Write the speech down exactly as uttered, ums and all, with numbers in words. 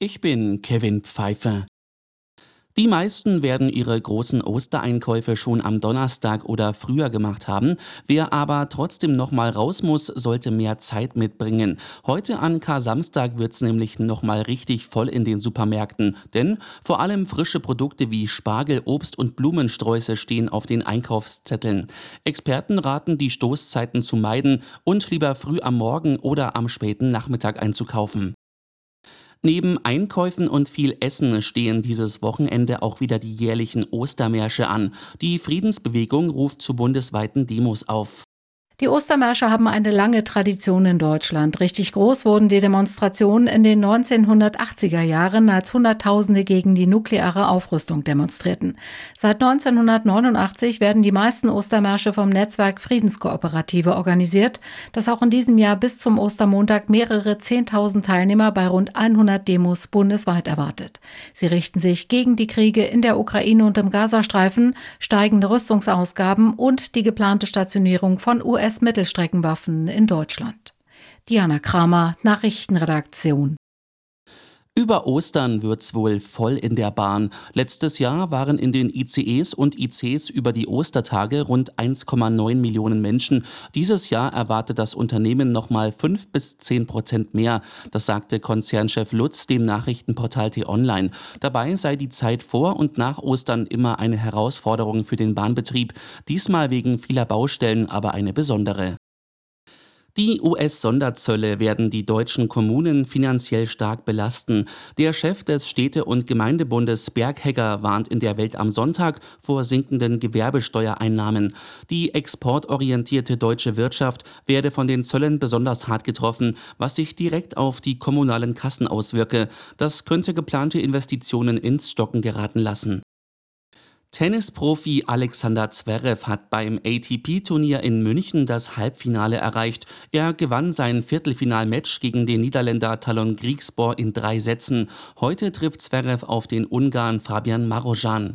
Ich bin Kevin Pfeiffer. Die meisten werden ihre großen Ostereinkäufe schon am Donnerstag oder früher gemacht haben. Wer aber trotzdem noch mal raus muss, sollte mehr Zeit mitbringen. Heute an Kar-Samstag wird's nämlich noch mal richtig voll in den Supermärkten. Denn vor allem frische Produkte wie Spargel, Obst und Blumensträuße stehen auf den Einkaufszetteln. Experten raten, die Stoßzeiten zu meiden und lieber früh am Morgen oder am späten Nachmittag einzukaufen. Neben Einkäufen und viel Essen stehen dieses Wochenende auch wieder die jährlichen Ostermärsche an. Die Friedensbewegung ruft zu bundesweiten Demos auf. Die Ostermärsche haben eine lange Tradition in Deutschland. Richtig groß wurden die Demonstrationen in den neunzehnhundertachtziger Jahren, als Hunderttausende gegen die nukleare Aufrüstung demonstrierten. Seit neunzehnhundertneunundachtzig werden die meisten Ostermärsche vom Netzwerk Friedenskooperative organisiert, das auch in diesem Jahr bis zum Ostermontag mehrere Zehntausend Teilnehmer bei rund hundert Demos bundesweit erwartet. Sie richten sich gegen die Kriege in der Ukraine und im Gazastreifen, steigende Rüstungsausgaben und die geplante Stationierung von U S-Mittelstreckenwaffen in Deutschland. Diana Kramer, Nachrichtenredaktion. Über Ostern wird's wohl voll in der Bahn. Letztes Jahr waren in den I C Es und I Cs über die Ostertage rund eins Komma neun Millionen Menschen. Dieses Jahr erwartet das Unternehmen nochmal fünf bis zehn Prozent mehr. Das sagte Konzernchef Lutz dem Nachrichtenportal T-Online. Dabei sei die Zeit vor und nach Ostern immer eine Herausforderung für den Bahnbetrieb. Diesmal wegen vieler Baustellen aber eine besondere. Die U S-Sonderzölle werden die deutschen Kommunen finanziell stark belasten. Der Chef des Städte- und Gemeindebundes Berghegger warnt in der Welt am Sonntag vor sinkenden Gewerbesteuereinnahmen. Die exportorientierte deutsche Wirtschaft werde von den Zöllen besonders hart getroffen, was sich direkt auf die kommunalen Kassen auswirke. Das könnte geplante Investitionen ins Stocken geraten lassen. Tennisprofi Alexander Zverev hat beim A T P-Turnier in München das Halbfinale erreicht. Er gewann sein Viertelfinalmatch gegen den Niederländer Talon Griekspoor in drei Sätzen. Heute trifft Zverev auf den Ungarn Fabian Marozsan.